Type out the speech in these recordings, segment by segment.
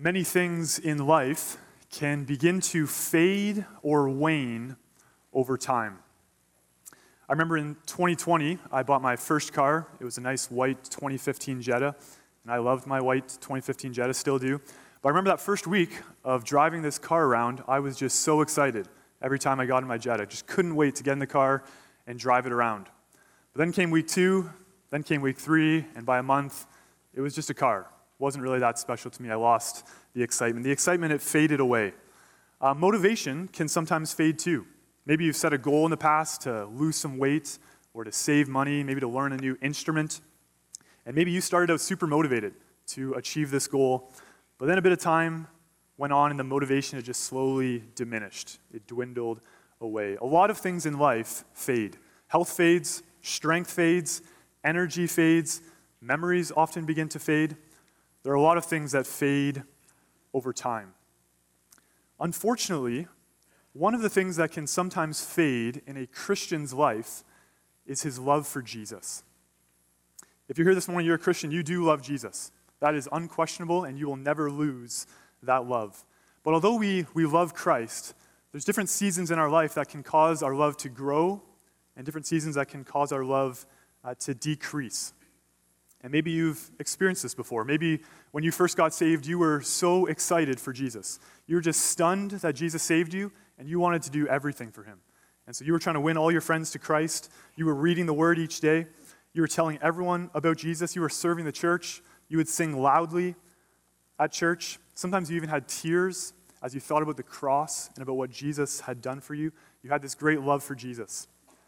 Many things in life can begin to fade or wane over time. I remember in 2020, I bought my first car. It was a nice white 2015 Jetta, and I loved my white 2015 Jetta, still do. But I remember that first week of driving this car around, I was just so excited every time I got in my Jetta. Just couldn't wait to get in the car and drive it around. But then came week 2, then came week 3, and by a month, it was just a car. Wasn't really that special to me. I lost the excitement. The excitement, it faded away. Motivation can sometimes fade too. Maybe you've set a goal in the past to lose some weight or to save money, maybe to learn a new instrument. And maybe you started out super motivated to achieve this goal, but then a bit of time went on and the motivation had just slowly diminished. It dwindled away. A lot of things in life fade. Health fades, strength fades, energy fades, memories often begin to fade. There are a lot of things that fade over time. Unfortunately, one of the things that can sometimes fade in a Christian's life is his love for Jesus. If you're here this morning, you're a Christian, you do love Jesus. That is unquestionable, and you will never lose that love. But although we love Christ, there's different seasons in our life that can cause our love to grow, and different seasons that can cause our love to decrease. And maybe you've experienced this before. Maybe when you first got saved, you were so excited for Jesus. You were just stunned that Jesus saved you, and you wanted to do everything for him. And so you were trying to win all your friends to Christ. You were reading the Word each day. You were telling everyone about Jesus. You were serving the church. You would sing loudly at church. Sometimes you even had tears as you thought about the cross and about what Jesus had done for you. You had this great love for Jesus.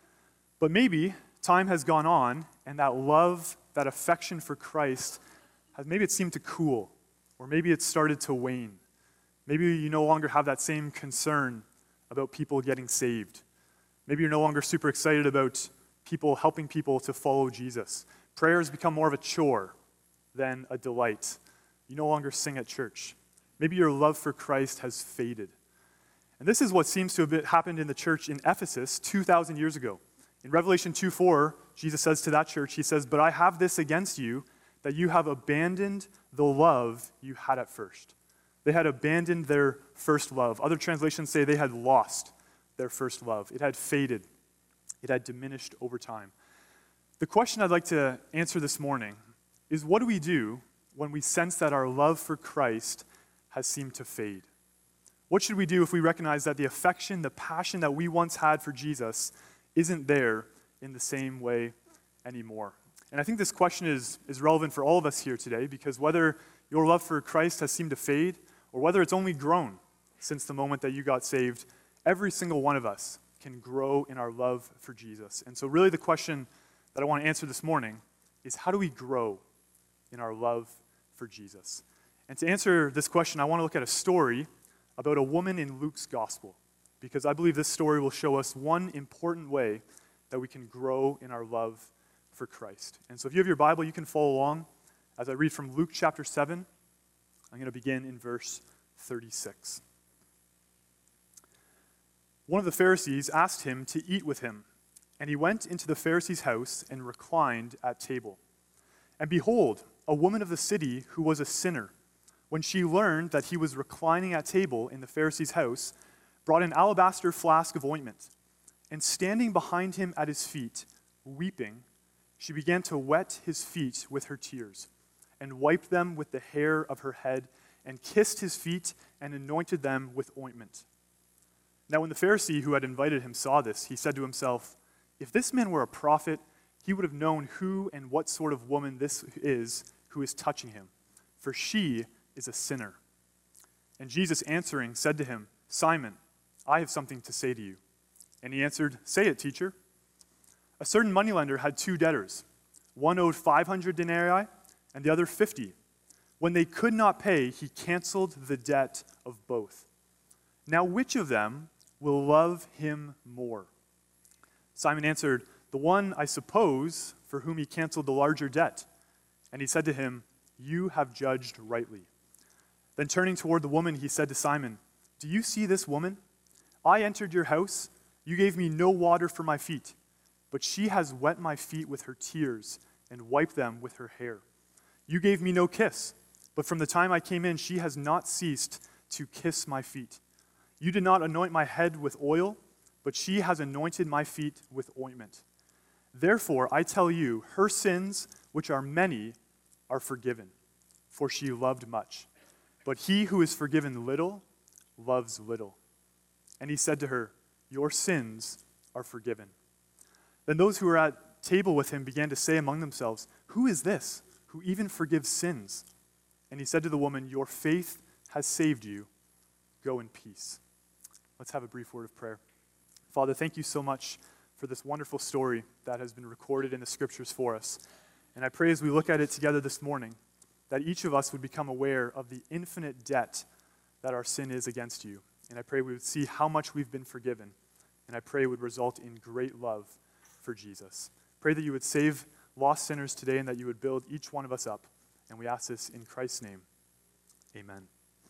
But maybe time has gone on, and that love, that affection for Christ, maybe it seemed to cool, or maybe it started to wane. Maybe you no longer have that same concern about people getting saved. Maybe you're no longer super excited about helping people to follow Jesus. Prayer has become more of a chore than a delight. You no longer sing at church. Maybe your love for Christ has faded. And this is what seems to have happened in the church in Ephesus 2,000 years ago. In Revelation 2:4, Jesus says to that church, he says, "But I have this against you, that you have abandoned the love you had at first." They had abandoned their first love. Other translations say they had lost their first love. It had faded. It had diminished over time. The question I'd like to answer this morning is, what do we do when we sense that our love for Christ has seemed to fade? What should we do if we recognize that the affection, the passion that we once had for Jesus isn't there in the same way anymore? And I think this question is relevant for all of us here today, because whether your love for Christ has seemed to fade or whether it's only grown since the moment that you got saved, every single one of us can grow in our love for Jesus. And so really the question that I want to answer this morning is, how do we grow in our love for Jesus? And to answer this question, I want to look at a story about a woman in Luke's gospel, because I believe this story will show us one important way that we can grow in our love for Christ. And so if you have your Bible, you can follow along as I read from Luke chapter 7. I'm going to begin in verse 36. One of the Pharisees asked him to eat with him, and he went into the Pharisee's house and reclined at table. And behold, a woman of the city who was a sinner, when she learned that he was reclining at table in the Pharisee's house, brought an alabaster flask of ointment, and standing behind him at his feet, weeping, she began to wet his feet with her tears, and wiped them with the hair of her head, and kissed his feet, and anointed them with ointment. Now when the Pharisee who had invited him saw this, he said to himself, "If this man were a prophet, he would have known who and what sort of woman this is who is touching him, for she is a sinner." And Jesus answering said to him, "Simon, I have something to say to you." And he answered, "Say it, teacher." A certain moneylender had 2 debtors. One owed 500 denarii and the other 50. When they could not pay, he canceled the debt of both. Now which of them will love him more? Simon answered, "The one, I suppose, for whom he canceled the larger debt." And he said to him, "You have judged rightly." Then turning toward the woman, he said to Simon, "Do you see this woman? I entered your house. You gave me no water for my feet, but she has wet my feet with her tears and wiped them with her hair. You gave me no kiss, But from the time I came in, she has not ceased to kiss my feet. You did not anoint my head with oil, but she has anointed my feet with ointment. Therefore, I tell you, her sins, which are many, are forgiven, for she loved much. But he who is forgiven little loves little. And he said to her, your sins are forgiven. Then those who were at table with him began to say among themselves, who is this who even forgives sins? And he said to the woman, your faith has saved you. Go in peace. Let's have a brief word of prayer. Father, thank you so much for this wonderful story that has been recorded in the scriptures for us. And I pray as we look at it together this morning, that each of us would become aware of the infinite debt that our sin is against you. And I pray we would see how much we've been forgiven. And I pray it would result in great love for Jesus. Pray that you would save lost sinners today and that you would build each one of us up. And we ask this in Christ's name. Amen.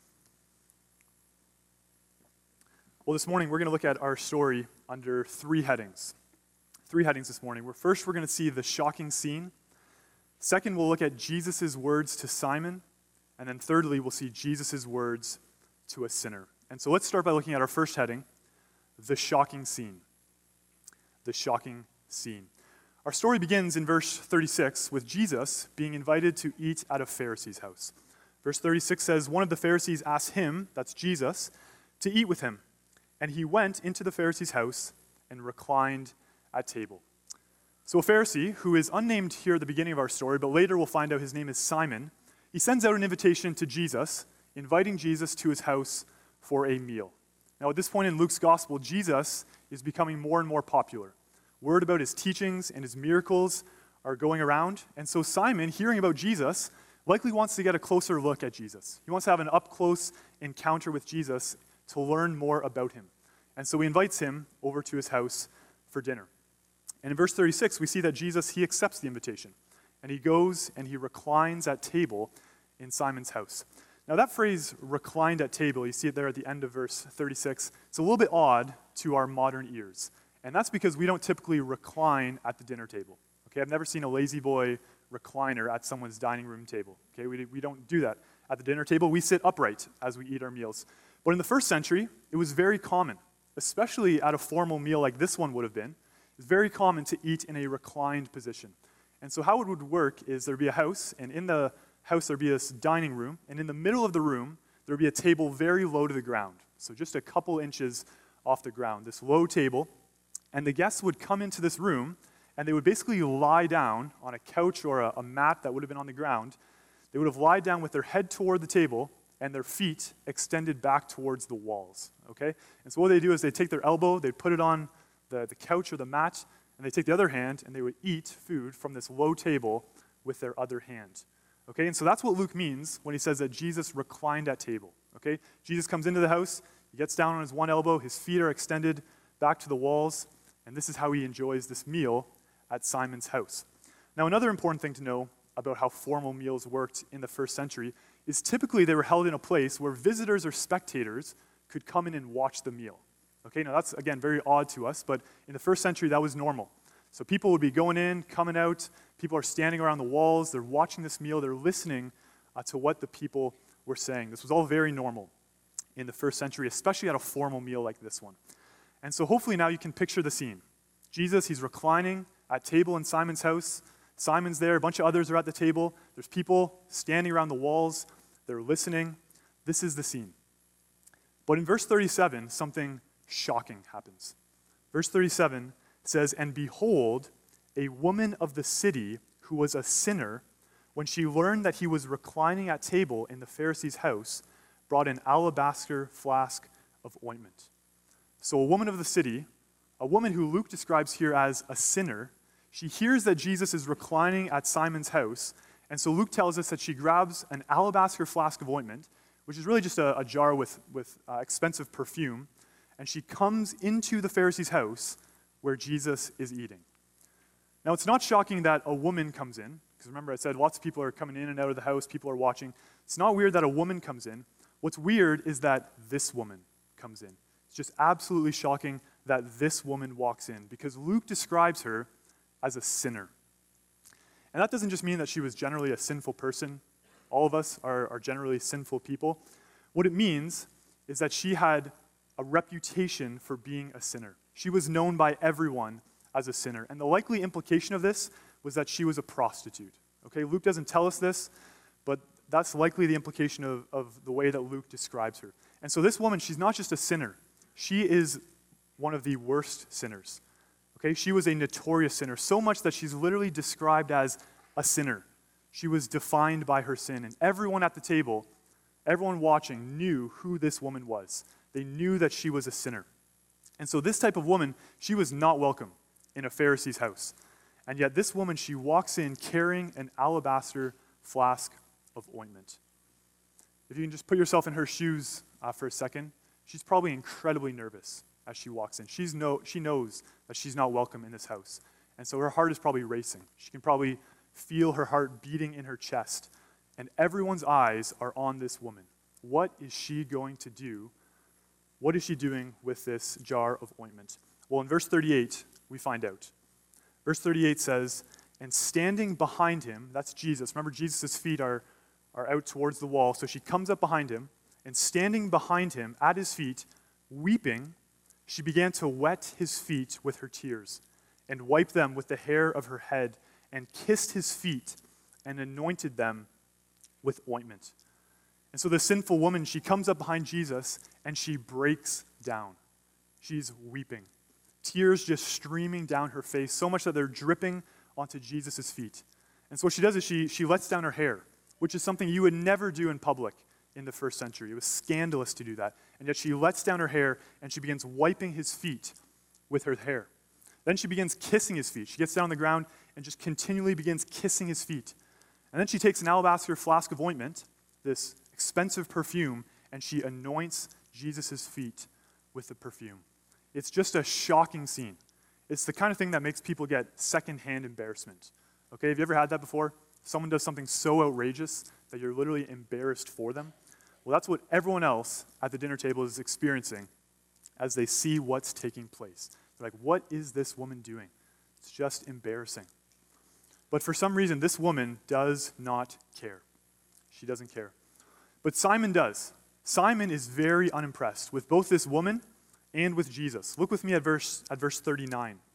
Well, this morning we're going to look at our story under three headings. Three headings this morning. First, we're going to see the shocking scene. Second, we'll look at Jesus' words to Simon. And then thirdly, we'll see Jesus' words to a sinner. And so let's start by looking at our first heading, the shocking scene. The shocking scene. Our story begins in verse 36 with Jesus being invited to eat at a Pharisee's house. Verse 36 says, one of the Pharisees asked him, that's Jesus, to eat with him. And he went into the Pharisee's house and reclined at table. So a Pharisee, who is unnamed here at the beginning of our story, but later we'll find out his name is Simon, he sends out an invitation to Jesus, inviting Jesus to his house for a meal. Now at this point in Luke's gospel, Jesus is becoming more and more popular. Word about his teachings and his miracles are going around. And so Simon, hearing about Jesus, likely wants to get a closer look at Jesus. He wants to have an up-close encounter with Jesus to learn more about him. And so he invites him over to his house for dinner. And in verse 36, we see that Jesus, he accepts the invitation. And he goes and he reclines at table in Simon's house. Now that phrase, reclined at table, you see it there at the end of verse 36, it's a little bit odd to our modern ears. And that's because we don't typically recline at the dinner table. Okay, I've never seen a lazy boy recliner at someone's dining room table. Okay, we don't do that. At the dinner table, we sit upright as we eat our meals. But in the first century, it was very common, especially at a formal meal like this one would have been. It's very common to eat in a reclined position. And so how it would work is there'd be a house, and in the house there'd be this dining room, and in the middle of the room, there'd be a table very low to the ground. So just a couple inches off the ground, this low table. And the guests would come into this room, and they would basically lie down on a couch or a mat that would have been on the ground. They would have lied down with their head toward the table and their feet extended back towards the walls, okay? And so what they do is they take their elbow, they put it on the couch or the mat, and they take the other hand, and they would eat food from this low table with their other hand, okay? And so that's what Luke means when he says that Jesus reclined at table, okay? Jesus comes into the house, he gets down on his one elbow, his feet are extended back to the walls, and this is how he enjoys this meal at Simon's house. Now, another important thing to know about how formal meals worked in the first century is typically they were held in a place where visitors or spectators could come in and watch the meal. Okay, now that's, again, very odd to us, but in the first century, that was normal. So people would be going in, coming out, people are standing around the walls, they're watching this meal, they're listening to what the people were saying. This was all very normal in the first century, especially at a formal meal like this one. And so hopefully now you can picture the scene. Jesus, he's reclining at table in Simon's house. Simon's there, a bunch of others are at the table. There's people standing around the walls. They're listening. This is the scene. But in verse 37, something shocking happens. Verse 37 says, and behold, a woman of the city who was a sinner, when she learned that he was reclining at table in the Pharisee's house, brought an alabaster flask of ointment. So a woman of the city, a woman who Luke describes here as a sinner, she hears that Jesus is reclining at Simon's house, and so Luke tells us that she grabs an alabaster flask of ointment, which is really just a jar with expensive perfume, and she comes into the Pharisee's house where Jesus is eating. Now, it's not shocking that a woman comes in, because remember I said lots of people are coming in and out of the house, people are watching. It's not weird that a woman comes in. What's weird is that this woman comes in. It's just absolutely shocking that this woman walks in, because Luke describes her as a sinner. And that doesn't just mean that she was generally a sinful person, All of us are generally sinful people. What it means is that she had a reputation for being a sinner. She was known by everyone as a sinner. And the likely implication of this was that she was a prostitute. Okay, Luke doesn't tell us this, but that's likely the implication of the way that Luke describes her. And so this woman, she's not just a sinner. She is one of the worst sinners. Okay, she was a notorious sinner, so much that she's literally described as a sinner. She was defined by her sin. And everyone at the table, everyone watching, knew who this woman was. They knew that she was a sinner. And so this type of woman, she was not welcome in a Pharisee's house. And yet this woman, she walks in carrying an alabaster flask of ointment. If you can just put yourself in her shoes for a second, she's probably incredibly nervous as she walks in. She knows that she's not welcome in this house. And so her heart is probably racing. She can probably feel her heart beating in her chest. And everyone's eyes are on this woman. What is she going to do? What is she doing with this jar of ointment? Well, in verse 38, we find out. Verse 38 says, and standing behind him, that's Jesus. Remember, Jesus' feet are out towards the wall. So she comes up behind him, and standing behind him at his feet, weeping, she began to wet his feet with her tears and wiped them with the hair of her head and kissed his feet and anointed them with ointment. And so the sinful woman, she comes up behind Jesus and she breaks down. She's weeping. Tears just streaming down her face, so much that they're dripping onto Jesus' feet. And so what she does is she lets down her hair, which is something you would never do in public in the first century. It was scandalous to do that. And yet she lets down her hair and she begins wiping his feet with her hair. Then she begins kissing his feet. She gets down on the ground and just continually begins kissing his feet. And then she takes an alabaster flask of ointment, this expensive perfume, and she anoints Jesus' feet with the perfume. It's just a shocking scene. It's the kind of thing that makes people get secondhand embarrassment. Okay, have you ever had that before? Someone does something so outrageous that you're literally embarrassed for them. Well, that's what everyone else at the dinner table is experiencing as they see what's taking place. They're like, what is this woman doing? It's just embarrassing. But for some reason, this woman does not care. She doesn't care. But Simon does. Simon is very unimpressed with both this woman and with Jesus. Look with me at verse 39. It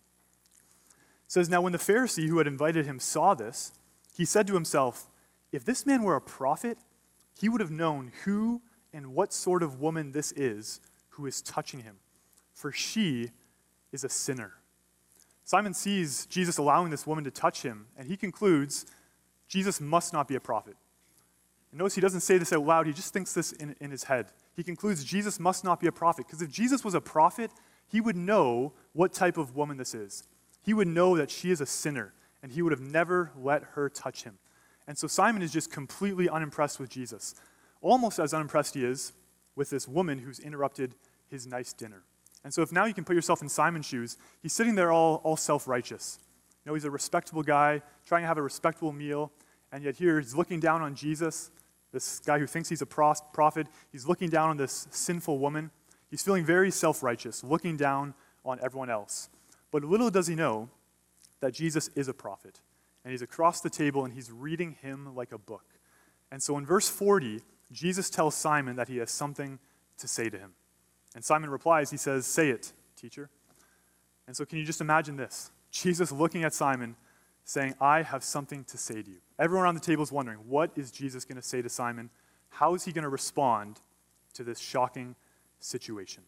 says, now when the Pharisee who had invited him saw this, he said to himself, if this man were a prophet, he would have known who and what sort of woman this is who is touching him, for she is a sinner. Simon sees Jesus allowing this woman to touch him, and he concludes Jesus must not be a prophet. And notice he doesn't say this out loud, he just thinks this in his head. He concludes Jesus must not be a prophet, because if Jesus was a prophet, he would know what type of woman this is. He would know that she is a sinner, and he would have never let her touch him. And so Simon is just completely unimpressed with Jesus, almost as unimpressed he is with this woman who's interrupted his nice dinner. And so if now you can put yourself in Simon's shoes, he's sitting there all self-righteous. You know, he's a respectable guy, trying to have a respectable meal, and yet here he's looking down on Jesus, this guy who thinks he's a prophet. He's looking down on this sinful woman. He's feeling very self-righteous, looking down on everyone else. But little does he know that Jesus is a prophet. And he's across the table and he's reading him like a book. And so in verse 40, Jesus tells Simon that he has something to say to him. And Simon replies, he says, say it, teacher. And so can you just imagine this? Jesus looking at Simon saying, I have something to say to you. Everyone around the table is wondering, what is Jesus going to say to Simon? How is he going to respond to this shocking situation?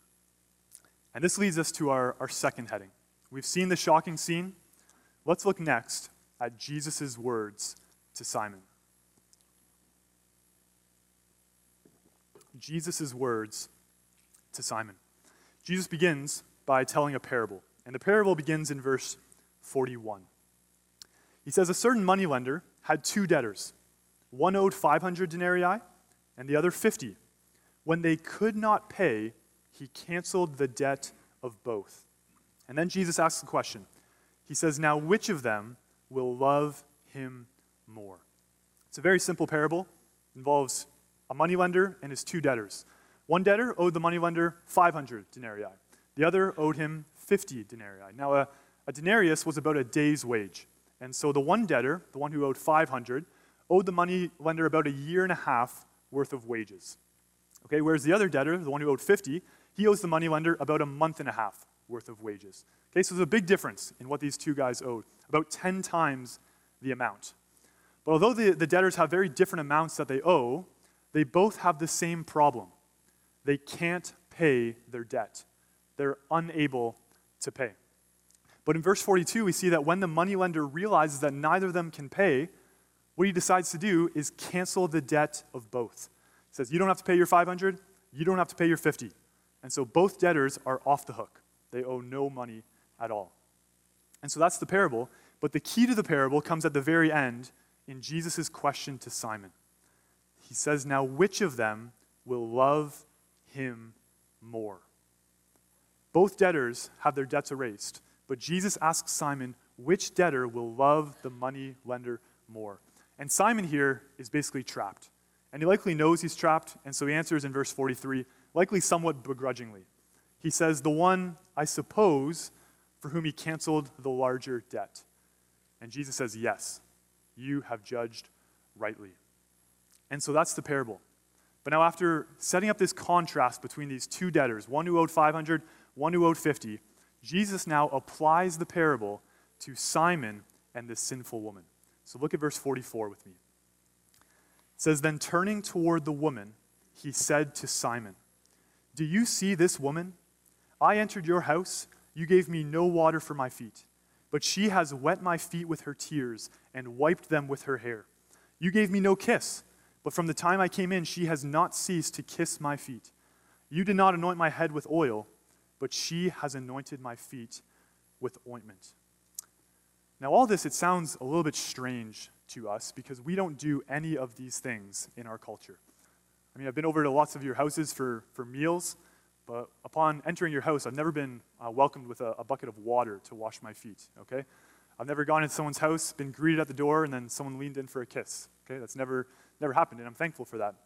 And this leads us to our second heading. We've seen the shocking scene. Let's look next at Jesus' words to Simon. Jesus' words to Simon. Jesus begins by telling a parable. And the parable begins in verse 41. He says, a certain moneylender had two debtors. One owed 500 denarii and the other 50. When they could not pay, he canceled the debt of both. And then Jesus asks the question. He says, now which of them will love him more? It's a very simple parable. It involves a moneylender and his two debtors. One debtor owed the moneylender 500 denarii. The other owed him 50 denarii. Now, a denarius was about a day's wage. And so the one debtor, the one who owed 500, owed the money lender about a year and a half worth of wages. Okay, whereas the other debtor, the one who owed 50, he owes the money lender about a month and a half worth of wages. Okay, so there's a big difference in what these two guys owed, about 10 times the amount. But although the debtors have very different amounts that they owe, they both have the same problem. They can't pay their debt. They're unable to pay. But in verse 42, we see that when the moneylender realizes that neither of them can pay, what he decides to do is cancel the debt of both. He says, you don't have to pay your 500, you don't have to pay your 50. And so both debtors are off the hook. They owe no money at all. And so that's the parable. But the key to the parable comes at the very end in Jesus' question to Simon. He says, now which of them will love him more? Both debtors have their debts erased, but Jesus asks Simon, which debtor will love the money lender more? And Simon here is basically trapped. And he likely knows he's trapped, and so he answers in verse 43, likely somewhat begrudgingly. He says, the one, I suppose, for whom he canceled the larger debt. And Jesus says, yes, you have judged rightly. And so that's the parable. But now after setting up this contrast between these two debtors, one who owed 500, one who owed 50, Jesus now applies the parable to Simon and this sinful woman. So look at verse 44 with me. It says, then turning toward the woman, he said to Simon, do you see this woman? I entered your house, you gave me no water for my feet, but she has wet my feet with her tears and wiped them with her hair. You gave me no kiss, but from the time I came in, she has not ceased to kiss my feet. You did not anoint my head with oil, but she has anointed my feet with ointment. Now, all this, it sounds a little bit strange to us because we don't do any of these things in our culture. I mean, I've been over to lots of your houses for meals, but upon entering your house, I've never been welcomed with a bucket of water to wash my feet, okay? I've never gone into someone's house, been greeted at the door, and then someone leaned in for a kiss, okay? That's never happened, and I'm thankful for that.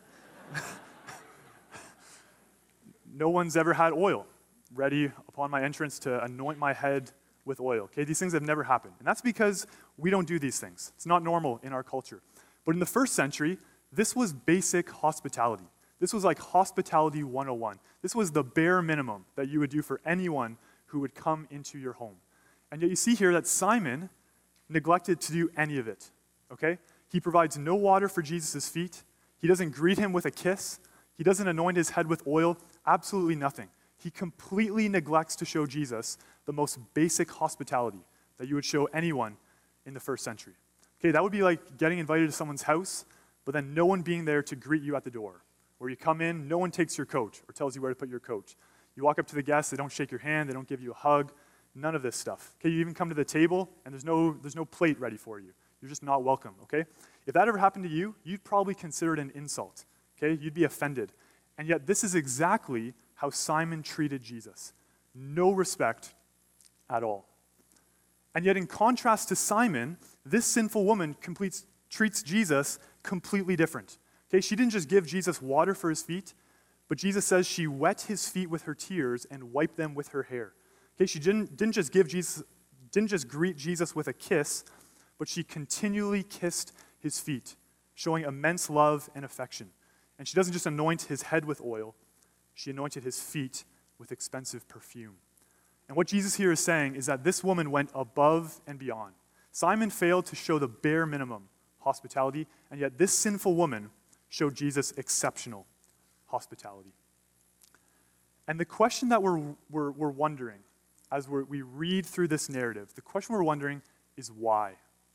No one's ever had oil ready upon my entrance to anoint my head with oil, okay? These things have never happened, and that's because we don't do these things. It's not normal in our culture. But in the first century, this was basic hospitality. This was like hospitality 101. This was the bare minimum that you would do for anyone who would come into your home. And yet you see here that Simon neglected to do any of it, okay? He provides no water for Jesus' feet. He doesn't greet him with a kiss. He doesn't anoint his head with oil. Absolutely nothing. He completely neglects to show Jesus the most basic hospitality that you would show anyone in the first century. Okay, that would be like getting invited to someone's house, but then no one being there to greet you at the door. Where you come in, no one takes your coat or tells you where to put your coat. You walk up to the guests, they don't shake your hand, they don't give you a hug, none of this stuff. Okay, you even come to the table and there's no plate ready for you. You're just not welcome, okay? If that ever happened to you, you'd probably consider it an insult, okay? You'd be offended. And yet this is exactly how Simon treated Jesus. No respect at all. And yet in contrast to Simon, this sinful woman treats Jesus completely different. Okay, she didn't just give Jesus water for his feet, but Jesus says she wet his feet with her tears and wiped them with her hair. Okay, she didn't just greet Jesus with a kiss, but she continually kissed his feet, showing immense love and affection. And she doesn't just anoint his head with oil, she anointed his feet with expensive perfume. And what Jesus here is saying is that this woman went above and beyond. Simon failed to show the bare minimum hospitality, and yet this sinful woman showed Jesus exceptional hospitality. And the question that we're wondering as we read through this narrative, the question we're wondering is why?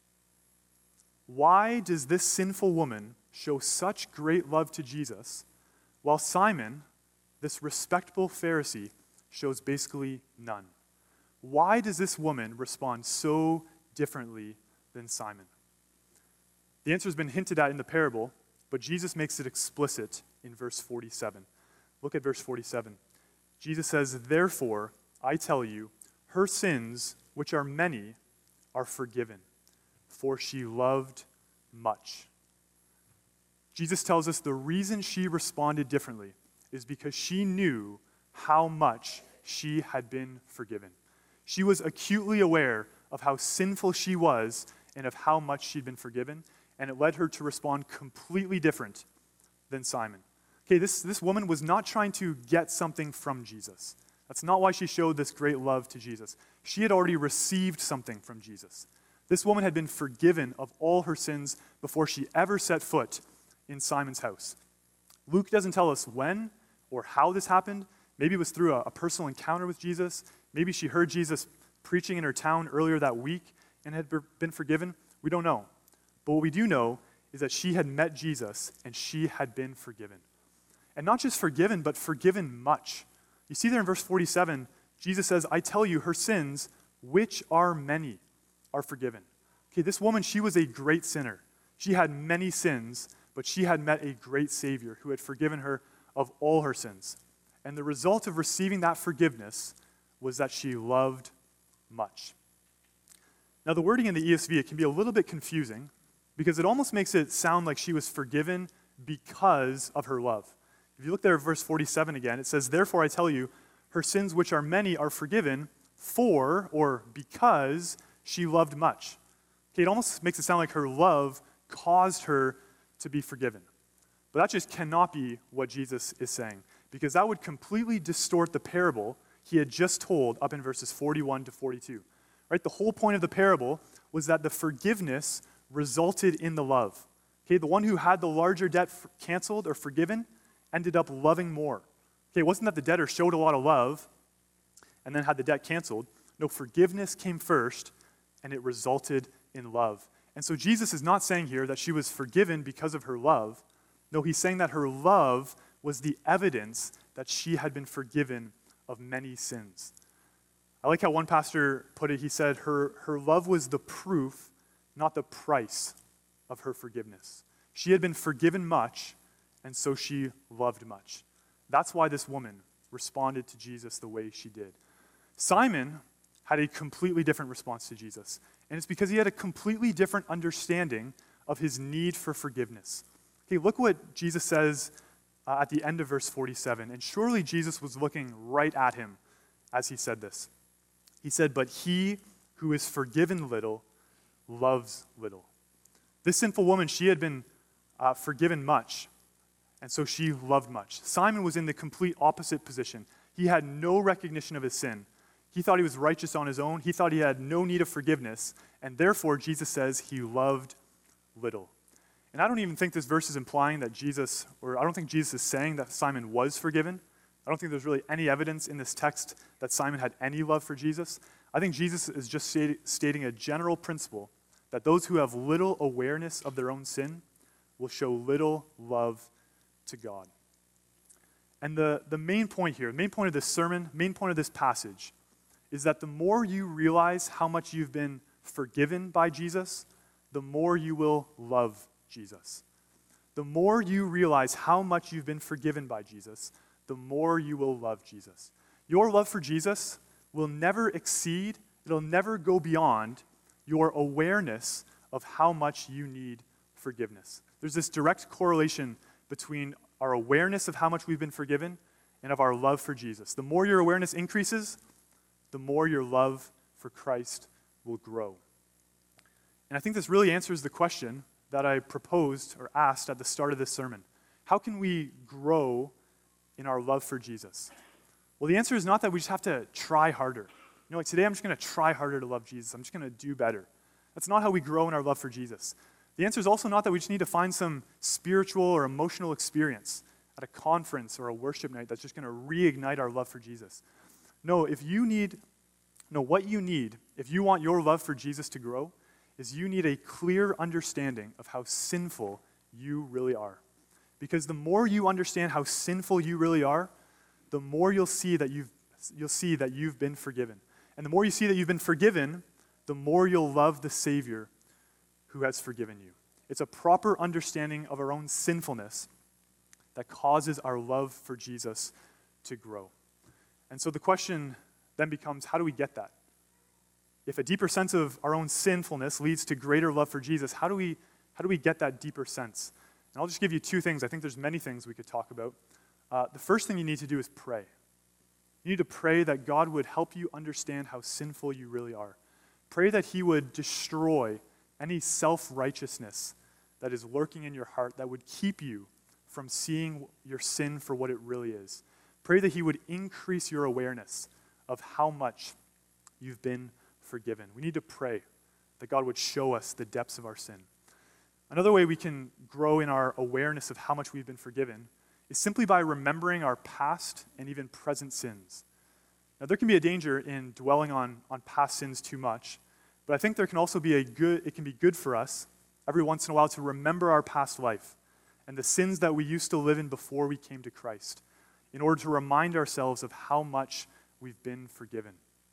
Why does this sinful woman show such great love to Jesus while Simon, this respectable Pharisee, shows basically none? Why does this woman respond so differently than Simon? The answer has been hinted at in the parable, but Jesus makes it explicit in verse 47. Look at verse 47. Jesus says, therefore, I tell you, her sins, which are many, are forgiven, for she loved much. Jesus tells us the reason she responded differently is because she knew how much she had been forgiven. She was acutely aware of how sinful she was and of how much she'd been forgiven. and it led her to respond completely different than Simon. Okay, this woman was not trying to get something from Jesus. That's not why she showed this great love to Jesus. She had already received something from Jesus. This woman had been forgiven of all her sins before she ever set foot in Simon's house. Luke doesn't tell us when or how this happened. Maybe it was through a personal encounter with Jesus. Maybe she heard Jesus preaching in her town earlier that week and had been forgiven. We don't know. But what we do know is that she had met Jesus and she had been forgiven. And not just forgiven, but forgiven much. You see there in verse 47, Jesus says, I tell you, her sins, which are many, are forgiven. Okay, this woman, she was a great sinner. She had many sins, but she had met a great Savior who had forgiven her of all her sins. And the result of receiving that forgiveness was that she loved much. Now, the wording in the ESV, it can be a little bit confusing because it almost makes it sound like she was forgiven because of her love. If you look there at verse 47 again, it says, therefore I tell you, her sins which are many are forgiven for, or because, she loved much. Okay, it almost makes it sound like her love caused her to be forgiven. But that just cannot be what Jesus is saying, because that would completely distort the parable he had just told up in verses 41 to 42. Right? The whole point of the parable was that the forgiveness resulted in the love. Okay, the one who had the larger debt canceled or forgiven ended up loving more. Okay, it wasn't that the debtor showed a lot of love and then had the debt canceled. No, forgiveness came first, and it resulted in love. And so Jesus is not saying here that she was forgiven because of her love. No, he's saying that her love was the evidence that she had been forgiven of many sins. I like how one pastor put it. He said her love was the proof, not the price of her forgiveness. She had been forgiven much, and so she loved much. That's why this woman responded to Jesus the way she did. Simon had a completely different response to Jesus, and it's because he had a completely different understanding of his need for forgiveness. Okay, look what Jesus says at the end of verse 47, and surely Jesus was looking right at him as he said this. He said, but he who is forgiven little loves little. This sinful woman, she had been forgiven much, and so she loved much. Simon was in the complete opposite position. He had no recognition of his sin. He thought he was righteous on his own. He thought he had no need of forgiveness, and therefore Jesus says he loved little. And I don't even think this verse is implying that Jesus, or I don't think Jesus is saying that Simon was forgiven. I don't think there's really any evidence in this text that Simon had any love for Jesus. I think Jesus is just stating a general principle that those who have little awareness of their own sin will show little love to God. And the main point here, the main point of this sermon, main point of this passage, is that the more you realize how much you've been forgiven by Jesus, the more you will love Jesus. The more you realize how much you've been forgiven by Jesus, the more you will love Jesus. Your love for Jesus will never exceed, it'll never go beyond your awareness of how much you need forgiveness. There's this direct correlation between our awareness of how much we've been forgiven and of our love for Jesus. The more your awareness increases, the more your love for Christ will grow. And I think this really answers the question that I proposed or asked at the start of this sermon. How can we grow in our love for Jesus? Well, the answer is not that we just have to try harder. You know, like today I'm just going to try harder to love Jesus. I'm just going to do better. That's not how we grow in our love for Jesus. The answer is also not that we just need to find some spiritual or emotional experience at a conference or a worship night that's just going to reignite our love for Jesus. No, what you need, if you want your love for Jesus to grow, is you need a clear understanding of how sinful you really are. Because the more you understand how sinful you really are, the more you'll see that you've been forgiven. And the more you see that you've been forgiven, the more you'll love the Savior who has forgiven you. It's a proper understanding of our own sinfulness that causes our love for Jesus to grow. And so the question then becomes, how do we get that? If a deeper sense of our own sinfulness leads to greater love for Jesus, how do we get that deeper sense? And I'll just give you two things. I think there's many things we could talk about. The first thing you need to do is pray. You need to pray that God would help you understand how sinful you really are. Pray that he would destroy any self-righteousness that is lurking in your heart that would keep you from seeing your sin for what it really is. Pray that he would increase your awareness of how much you've been forgiven. We need to pray that God would show us the depths of our sin. Another way we can grow in our awareness of how much we've been forgiven is simply by remembering our past and even present sins. Now, there can be a danger in dwelling on past sins too much, but I think there can also be it can be good for us every once in a while to remember our past life and the sins that we used to live in before we came to Christ, in order to remind ourselves of how much we've been forgiven.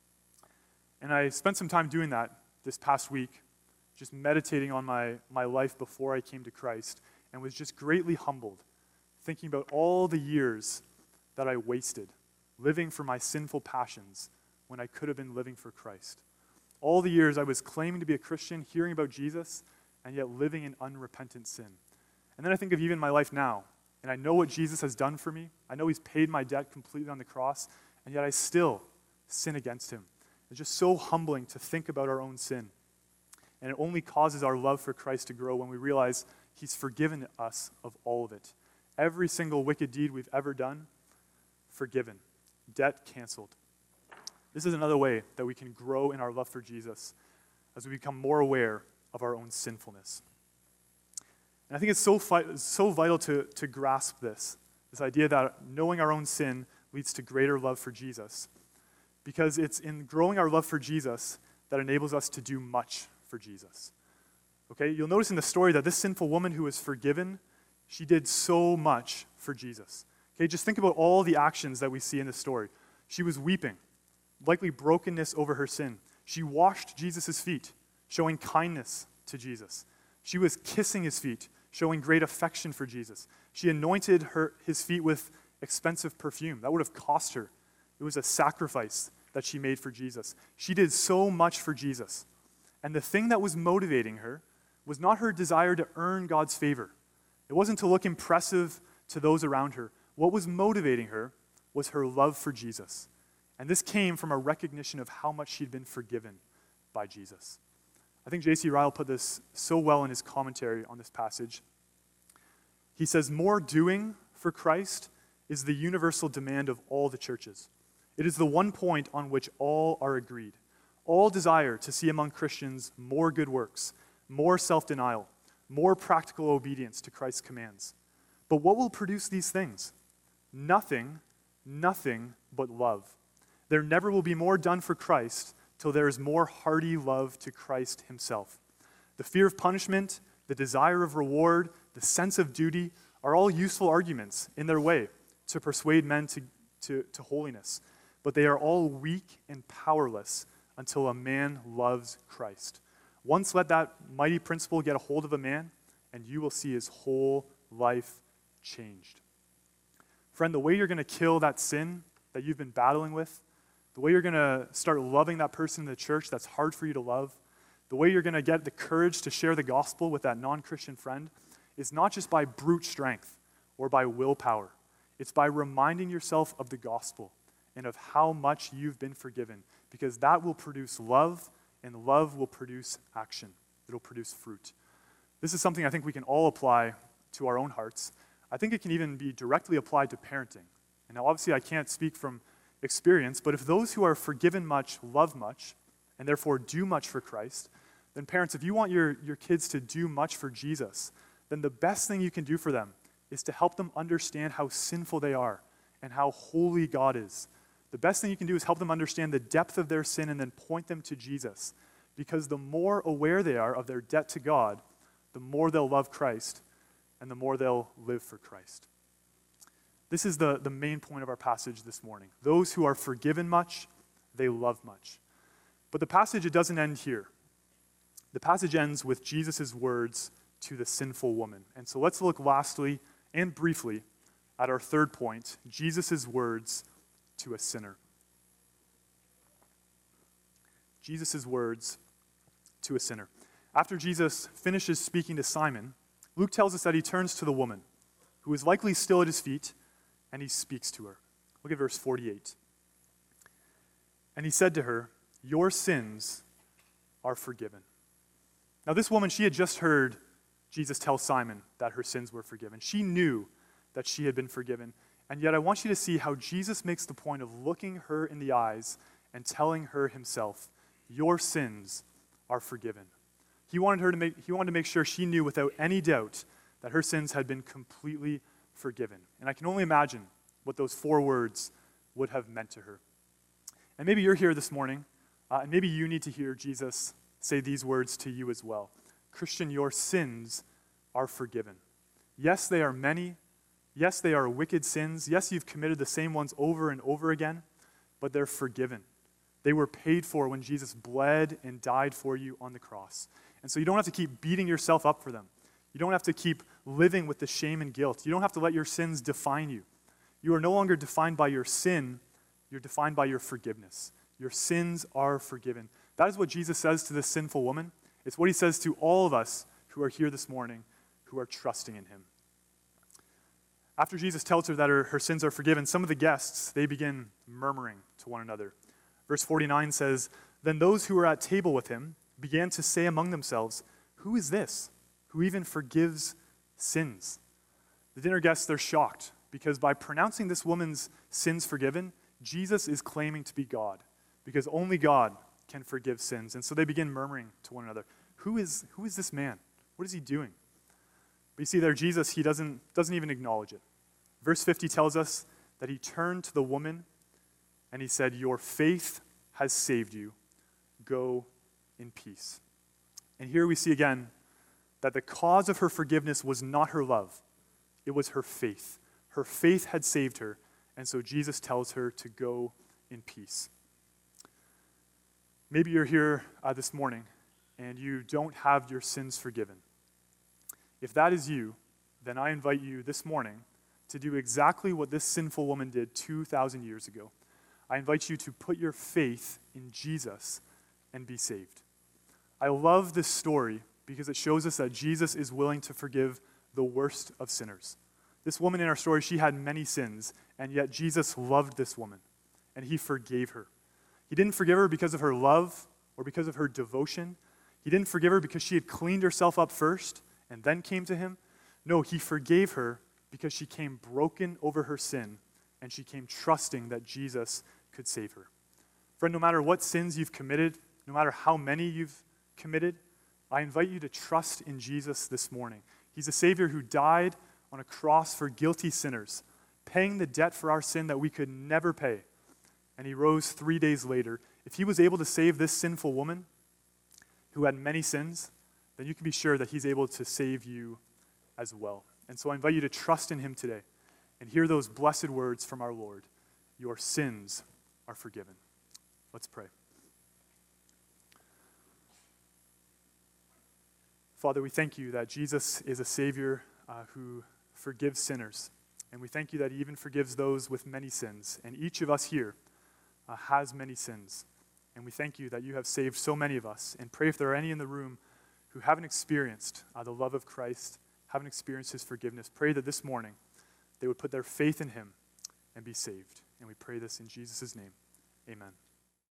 And I spent some time doing that this past week, just meditating on my life before I came to Christ, and was just greatly humbled, thinking about all the years that I wasted living for my sinful passions when I could have been living for Christ. All the years I was claiming to be a Christian, hearing about Jesus, and yet living in unrepentant sin. And then I think of even my life now, and I know what Jesus has done for me. I know he's paid my debt completely on the cross, and yet I still sin against him. It's just so humbling to think about our own sin. And it only causes our love for Christ to grow when we realize he's forgiven us of all of it. Every single wicked deed we've ever done, forgiven. Debt canceled. This is another way that we can grow in our love for Jesus as we become more aware of our own sinfulness. And I think it's so vital to grasp this idea that knowing our own sin leads to greater love for Jesus. Because it's in growing our love for Jesus that enables us to do much for Jesus. Okay, you'll notice in the story that this sinful woman who was forgiven, she did so much for Jesus. Okay, just think about all the actions that we see in this story. She was weeping, likely brokenness over her sin. She washed Jesus' feet, showing kindness to Jesus. She was kissing his feet, showing great affection for Jesus. She anointed his feet with expensive perfume. That would have cost her. It was a sacrifice that she made for Jesus. She did so much for Jesus. And the thing that was motivating her was not her desire to earn God's favor. It wasn't to look impressive to those around her. What was motivating her was her love for Jesus. And this came from a recognition of how much she'd been forgiven by Jesus. I think J.C. Ryle put this so well in his commentary on this passage. He says, more doing for Christ is the universal demand of all the churches. It is the one point on which all are agreed. All desire to see among Christians more good works, more self-denial, more practical obedience to Christ's commands. But what will produce these things? Nothing but love. There never will be more done for Christ till there is more hearty love to Christ himself. The fear of punishment, the desire of reward, the sense of duty are all useful arguments in their way to persuade men to holiness. But they are all weak and powerless until a man loves Christ. Once let that mighty principle get a hold of a man, and you will see his whole life changed. Friend, the way you're going to kill that sin that you've been battling with, the way you're going to start loving that person in the church that's hard for you to love, the way you're going to get the courage to share the gospel with that non-Christian friend is not just by brute strength or by willpower. It's by reminding yourself of the gospel and of how much you've been forgiven, because that will produce love, and love will produce action. It'll produce fruit. This is something I think we can all apply to our own hearts. I think it can even be directly applied to parenting. And now obviously I can't speak from experience, but if those who are forgiven much love much, and therefore do much for Christ, then parents, if you want your kids to do much for Jesus, then the best thing you can do for them is to help them understand how sinful they are and how holy God is. The best thing you can do is help them understand the depth of their sin and then point them to Jesus. Because the more aware they are of their debt to God, the more they'll love Christ and the more they'll live for Christ. This is the main point of our passage this morning. Those who are forgiven much, they love much. But the passage, it doesn't end here. The passage ends with Jesus' words to the sinful woman. And so let's look lastly and briefly at our third point, Jesus' words to a sinner. Jesus' words to a sinner. After Jesus finishes speaking to Simon, Luke tells us that he turns to the woman, who is likely still at his feet, and he speaks to her. Look at verse 48. And he said to her, "Your sins are forgiven." Now this woman, she had just heard Jesus tells Simon that her sins were forgiven. She knew that she had been forgiven. And yet I want you to see how Jesus makes the point of looking her in the eyes and telling her himself, your sins are forgiven. He wanted to make sure she knew without any doubt that her sins had been completely forgiven. And I can only imagine what those 4 words would have meant to her. And maybe you're here this morning, and maybe you need to hear Jesus say these words to you as well. Christian, your sins are forgiven. Yes, they are many. Yes, they are wicked sins. Yes, you've committed the same ones over and over again, but they're forgiven. They were paid for when Jesus bled and died for you on the cross. And so you don't have to keep beating yourself up for them. You don't have to keep living with the shame and guilt. You don't have to let your sins define you. You are no longer defined by your sin. You're defined by your forgiveness. Your sins are forgiven. That is what Jesus says to this sinful woman. It's what he says to all of us who are here this morning who are trusting in him. After Jesus tells her that her sins are forgiven, some of the guests, they begin murmuring to one another. Verse 49 says, "Then those who were at table with him began to say among themselves, 'Who is this who even forgives sins?'" The dinner guests, they're shocked because by pronouncing this woman's sins forgiven, Jesus is claiming to be God because only God can forgive sins. And so they begin murmuring to one another, Who is this man? What is he doing? But you see there, Jesus, he doesn't even acknowledge it. Verse 50 tells us that he turned to the woman and he said, "Your faith has saved you. Go in peace." And here we see again that the cause of her forgiveness was not her love. It was her faith. Her faith had saved her, and so Jesus tells her to go in peace. Maybe you're here this morning and you don't have your sins forgiven. If that is you, then I invite you this morning to do exactly what this sinful woman did 2,000 years ago. I invite you to put your faith in Jesus and be saved. I love this story because it shows us that Jesus is willing to forgive the worst of sinners. This woman in our story, she had many sins, and yet Jesus loved this woman, and he forgave her. He didn't forgive her because of her love or because of her devotion. He didn't forgive her because she had cleaned herself up first and then came to him. No, he forgave her because she came broken over her sin, and she came trusting that Jesus could save her. Friend, no matter what sins you've committed, no matter how many you've committed, I invite you to trust in Jesus this morning. He's a Savior who died on a cross for guilty sinners, paying the debt for our sin that we could never pay. And he rose 3 days later. If he was able to save this sinful woman who had many sins, then you can be sure that he's able to save you as well. And so I invite you to trust in him today and hear those blessed words from our Lord. Your sins are forgiven. Let's pray. Father, we thank you that Jesus is a Savior who forgives sinners. And we thank you that he even forgives those with many sins. And each of us here has many sins. And we thank you that you have saved so many of us. And pray if there are any in the room who haven't experienced the love of Christ, haven't experienced his forgiveness, pray that this morning they would put their faith in him and be saved. And we pray this in Jesus' name. Amen.